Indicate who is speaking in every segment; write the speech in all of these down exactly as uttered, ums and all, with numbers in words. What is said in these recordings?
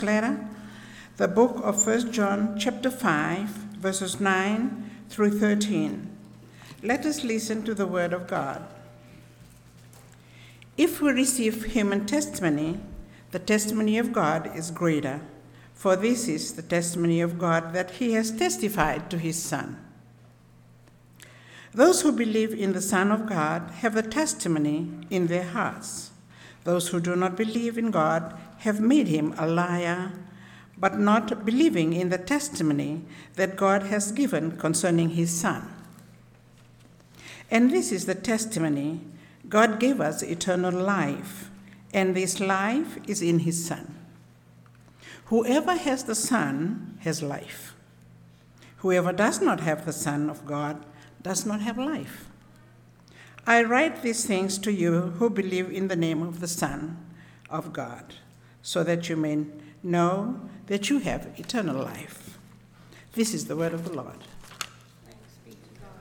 Speaker 1: Letter, the book of First John, chapter five, verses nine through thirteen. Let us listen to the word of God. If we receive human testimony, the testimony of God is greater, for this is the testimony of God that he has testified to his Son. Those who believe in the Son of God have the testimony in their hearts. Those who do not believe in God have made him a liar, but not believing in the testimony that God has given concerning his Son. And this is the testimony: God gave us eternal life, and this life is in his Son. Whoever has the Son has life. Whoever does not have the Son of God does not have life. I write these things to you who believe in the name of the Son of God, so that you may know that you have eternal life. This is the word of the Lord.
Speaker 2: Thanks be to God.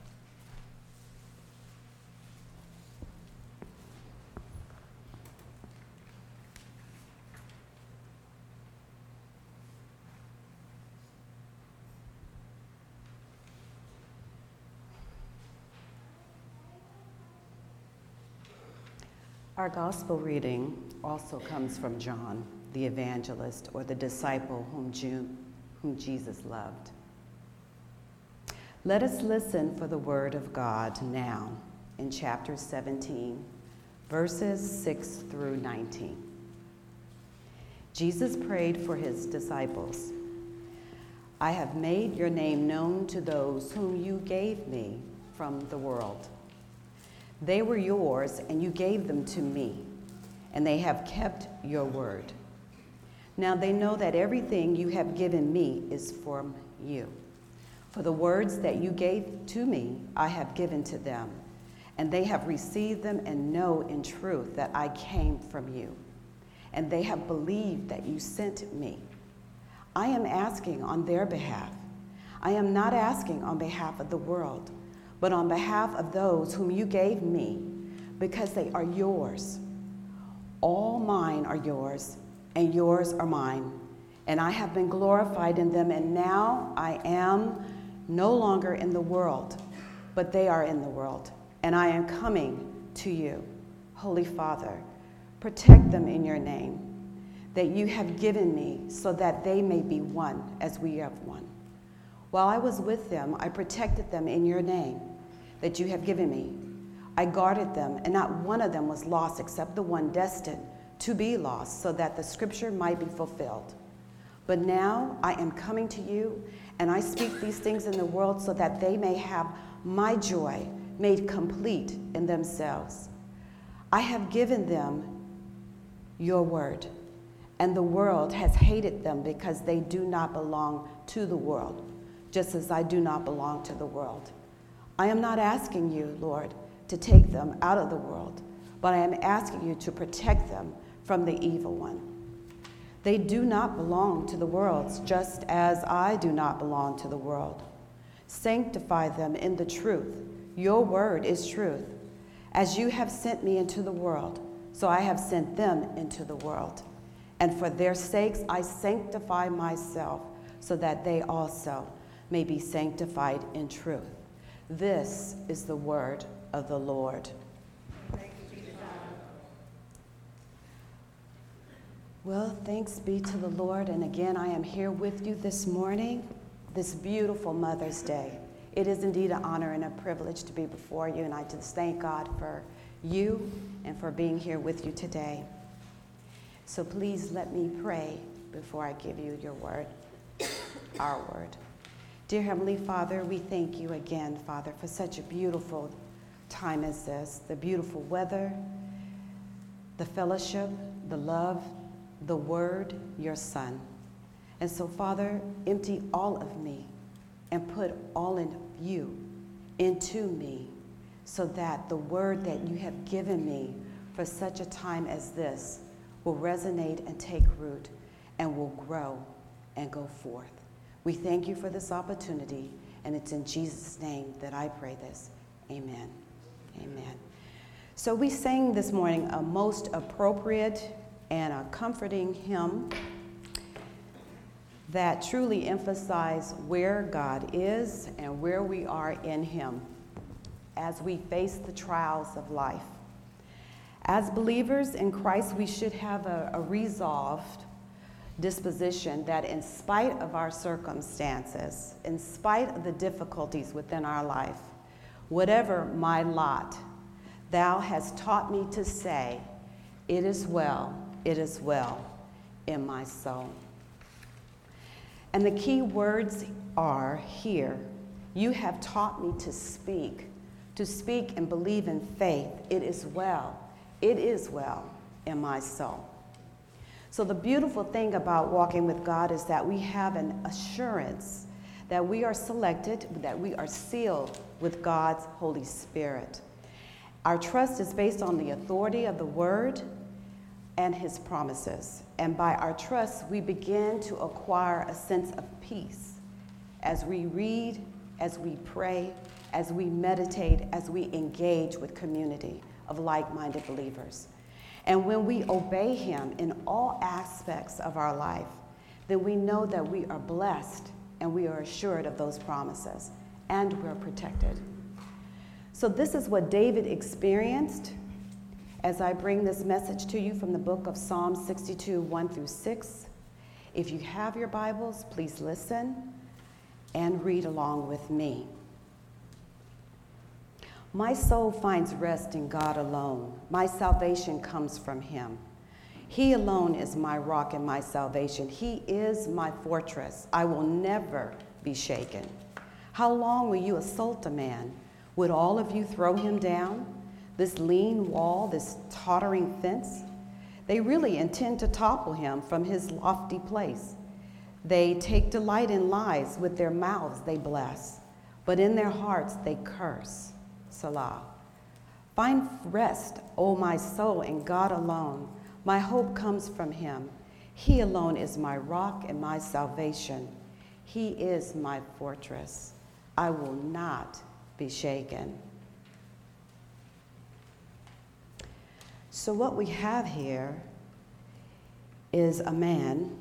Speaker 3: Our gospel reading also comes from John, the evangelist, or the disciple whom, Jew, whom Jesus loved. Let us listen for the word of God now in chapter seventeen, verses six through nineteen. Jesus prayed for his disciples. I have made your name known to those whom you gave me from the world. They were yours, and you gave them to me, and they have kept your word. Now they know that everything you have given me is from you. For the words that you gave to me, I have given to them, and they have received them and know in truth that I came from you, and they have believed that you sent me. I am asking on their behalf. I am not asking on behalf of the world, but on behalf of those whom you gave me, because they are yours. All mine are yours, and yours are mine, and I have been glorified in them, and now I am no longer in the world, but they are in the world, and I am coming to you. Holy Father, protect them in your name, that you have given me, so that they may be one as we have one. While I was with them, I protected them in your name that you have given me. I guarded them, and not one of them was lost except the one destined to be lost, so that the scripture might be fulfilled. But now I am coming to you, and I speak these things in the world so that they may have my joy made complete in themselves. I have given them your word, and the world has hated them because they do not belong to the world, just as I do not belong to the world. I am not asking you, Lord, to take them out of the world, but I am asking you to protect them from the evil one. They do not belong to the world, just as I do not belong to the world. Sanctify them in the truth. Your word is truth. As you have sent me into the world, so I have sent them into the world. And for their sakes I sanctify myself, so that they also may be sanctified in truth. This is the word of the Lord.
Speaker 2: Thanks be to God.
Speaker 3: Well, thanks be to the Lord. And again, I am here with you this morning, this beautiful Mother's Day. It is indeed an honor and a privilege to be before you, and I just thank God for you and for being here with you today. So please let me pray before I give you your word, our word. Dear Heavenly Father, we thank you again, Father, for such a beautiful time as this, the beautiful weather, the fellowship, the love, the word, your Son. And so, Father, empty all of me and put all of you into me, so that the word that you have given me for such a time as this will resonate and take root and will grow and go forth. We thank you for this opportunity, and it's in Jesus' name that I pray this. Amen. Amen. So we sang this morning a most appropriate and a comforting hymn that truly emphasize where God is and where we are in Him as we face the trials of life. As believers in Christ, we should have a, a resolved disposition that in spite of our circumstances, in spite of the difficulties within our life, whatever my lot, thou hast taught me to say, it is well, it is well in my soul. And the key words are here. You have taught me to speak, to speak and believe in faith. It is well, it is well in my soul. So the beautiful thing about walking with God is that we have an assurance that we are selected, that we are sealed with God's Holy Spirit. Our trust is based on the authority of the Word and His promises. And by our trust, we begin to acquire a sense of peace as we read, as we pray, as we meditate, as we engage with community of like-minded believers. And when we obey Him in all aspects of our life, then we know that we are blessed and we are assured of those promises and we're protected. So this is what David experienced as I bring this message to you from the book of Psalm sixty-two, one through six. If you have your Bibles, please listen and read along with me. My soul finds rest in God alone. My salvation comes from Him. He alone is my rock and my salvation. He is my fortress. I will never be shaken. How long will you assault a man? Would all of you throw him down? This lean wall, this tottering fence? They really intend to topple him from his lofty place. They take delight in lies. With their mouths they bless, but in their hearts they curse. Salah. Find rest, O my soul, in God alone. My hope comes from Him. He alone is my rock and my salvation. He is my fortress. I will not be shaken. So what we have here is a man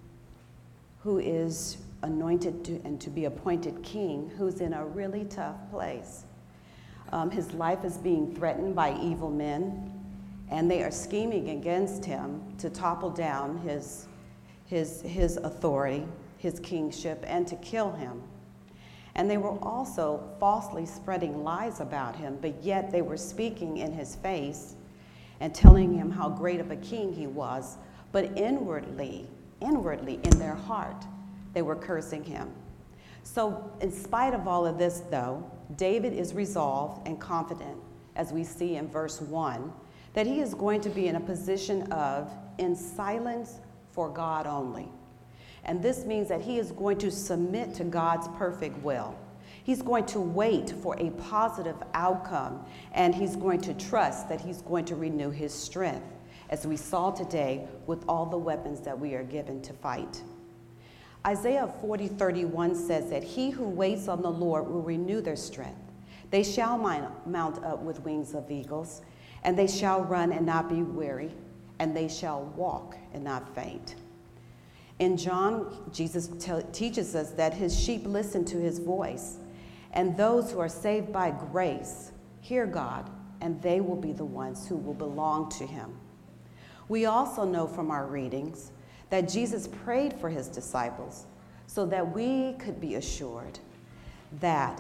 Speaker 3: who is anointed to, and to be appointed king, who's in a really tough place. Um, his life is being threatened by evil men, and they are scheming against him to topple down his, his, his authority, his kingship, and to kill him. And they were also falsely spreading lies about him, but yet they were speaking in his face and telling him how great of a king he was, but inwardly, inwardly in their heart, they were cursing him. So in spite of all of this, though, David is resolved and confident, as we see in verse one, that he is going to be in a position of in silence for God only. And this means that he is going to submit to God's perfect will. He's going to wait for a positive outcome, and he's going to trust that he's going to renew his strength, as we saw today with all the weapons that we are given to fight. Isaiah forty thirty-one says that he who waits on the Lord will renew their strength. They shall mount up with wings of eagles, and they shall run and not be weary, and they shall walk and not faint. In John, Jesus te- teaches us that his sheep listen to his voice, and those who are saved by grace hear God, and they will be the ones who will belong to him. We also know from our readings that Jesus prayed for his disciples so that we could be assured that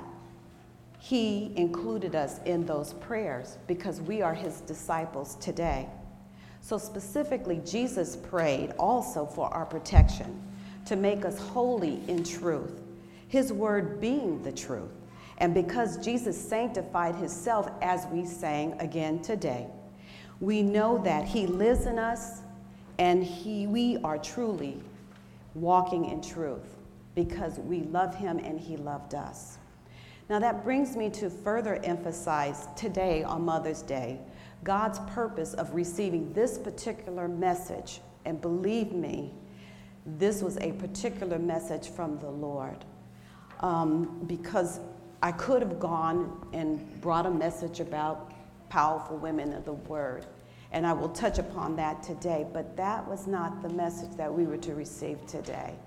Speaker 3: he included us in those prayers because we are his disciples today. So specifically, Jesus prayed also for our protection, to make us holy in truth, his word being the truth. And because Jesus sanctified himself, as we sang again today, we know that he lives in us, and he, we are truly walking in truth because we love him and he loved us. Now that brings me to further emphasize today on Mother's Day God's purpose of receiving this particular message. And believe me, this was a particular message from the Lord. Um, because I could have gone and brought a message about powerful women of the word, and I will touch upon that today, but that was not the message that we were to receive today.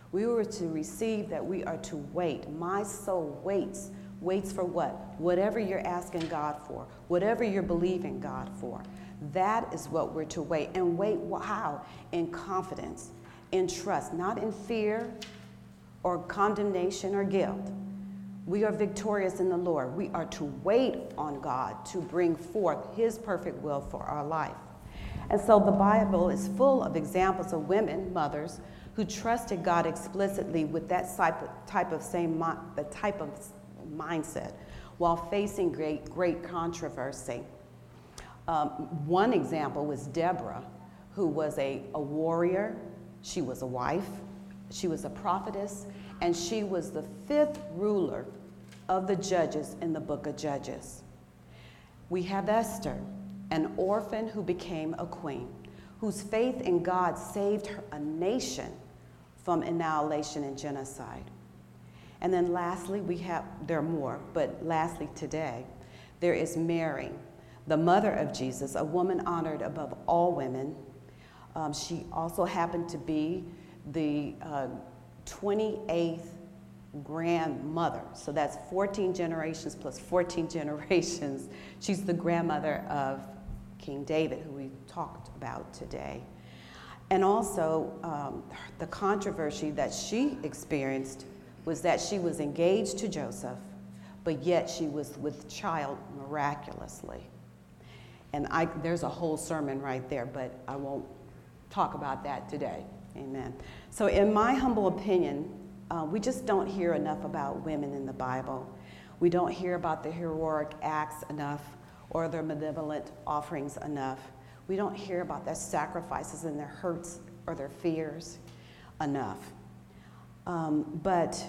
Speaker 3: We were to receive that we are to wait. My soul waits. Waits for what? Whatever you're asking God for, whatever you're believing God for. That is what we're to wait. And wait how? In confidence, in trust, not in fear or condemnation or guilt. We are victorious in the Lord. We are to wait on God to bring forth his perfect will for our life. And so the Bible is full of examples of women, mothers, who trusted God explicitly with that type of, type of same the type of mindset while facing great, great controversy. Um, one example was Deborah, who was a, a warrior. She was a wife. She was a prophetess, and she was the fifth ruler of the judges in the book of Judges. We have Esther, an orphan who became a queen, whose faith in God saved her, a nation from annihilation and genocide. And then lastly, we have, there are more, but lastly today, there is Mary, the mother of Jesus, a woman honored above all women. Um, she also happened to be the uh, twenty-eighth grandmother. So that's fourteen generations plus fourteen generations. She's the grandmother of King David, who we talked about today. And also, um, the controversy that she experienced was that she was engaged to Joseph, but yet she was with child miraculously. And I, there's a whole sermon right there, but I won't talk about that today. Amen. So in my humble opinion, uh, we just don't hear enough about women in the Bible. We don't hear about the heroic acts enough or their benevolent offerings enough. We don't hear about their sacrifices and their hurts or their fears enough. Um, but,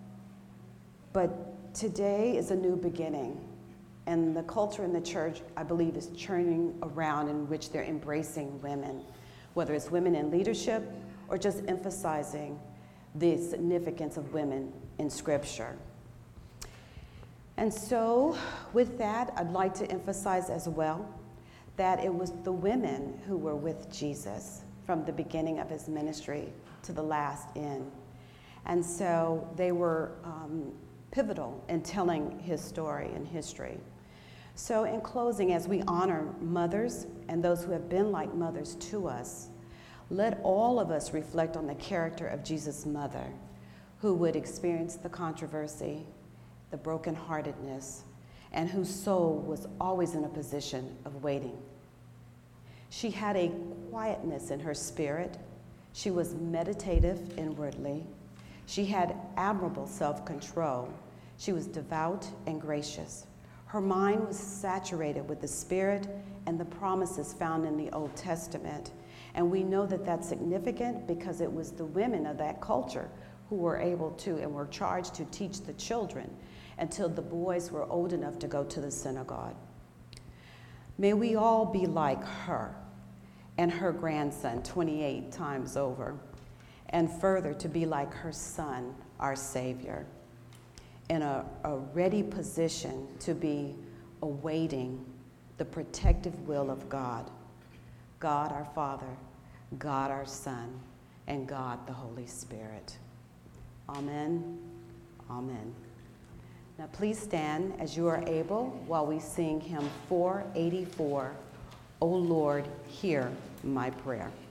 Speaker 3: but today is a new beginning. And the culture in the church, I believe, is churning around in which they're embracing women, whether it's women in leadership or just emphasizing the significance of women in Scripture. And so, with that, I'd like to emphasize as well that it was the women who were with Jesus from the beginning of his ministry to the last end. And so they were um, pivotal in telling his story and history. So in closing, as we honor mothers and those who have been like mothers to us, let all of us reflect on the character of Jesus' mother, who would experience the controversy, the brokenheartedness, and whose soul was always in a position of waiting. She had a quietness in her spirit. She was meditative inwardly. She had admirable self-control. She was devout and gracious. Her mind was saturated with the Spirit and the promises found in the Old Testament. And we know that that's significant because it was the women of that culture who were able to and were charged to teach the children until the boys were old enough to go to the synagogue. May we all be like her and her grandson twenty-eight times over, and further to be like her son, our Savior, in a, a ready position to be awaiting the protective will of God, God our Father, God our Son, and God the Holy Spirit. Amen. Amen. Now please stand as you are able while we sing hymn four eighty-four, O Lord, hear my prayer.